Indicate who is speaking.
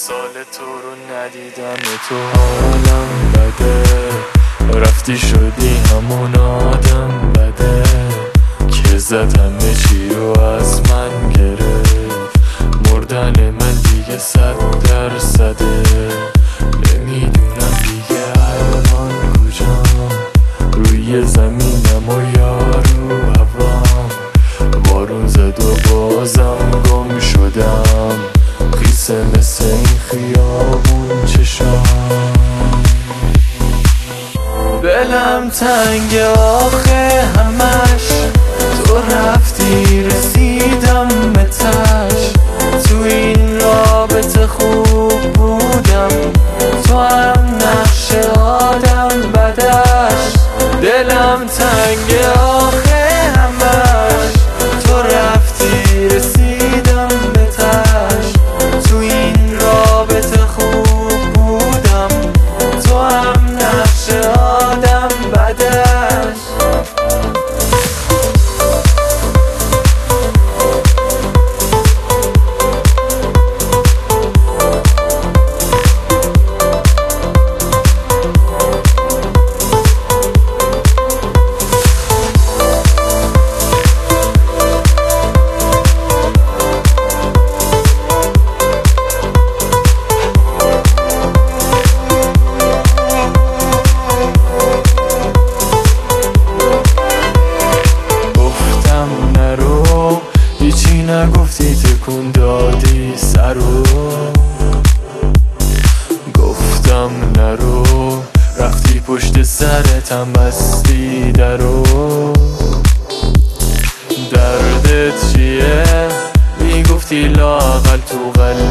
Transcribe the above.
Speaker 1: سال تو رو ندیدم تو حالم بده، رفتی شدی همون آدم بده که زد همه چی رو از من گرفت. مردن من دیگه 100%، نمیدونم دیگه الان کجام، روی زمینم و یارو هوام، بارون زد و بازم گم شدم، خیسه مثل این خیابون چشام. دلم تنگ آخه همش، تو رفتی رسیدم به تش، تو این رابطه خوب بودم، تو هم نقش آدم بدش. دلم تنگ آخه همش، تو رفتی رسیدم به تش، تو این رابطه خوب بودم، تو هم نقش آدم بدش. هیچی نگفتی تکون دادی سرو، گفتم نرو، رفتی پشت سرتم بستی درو. دردت چیه؟ میگفتی لااقل تو قلبی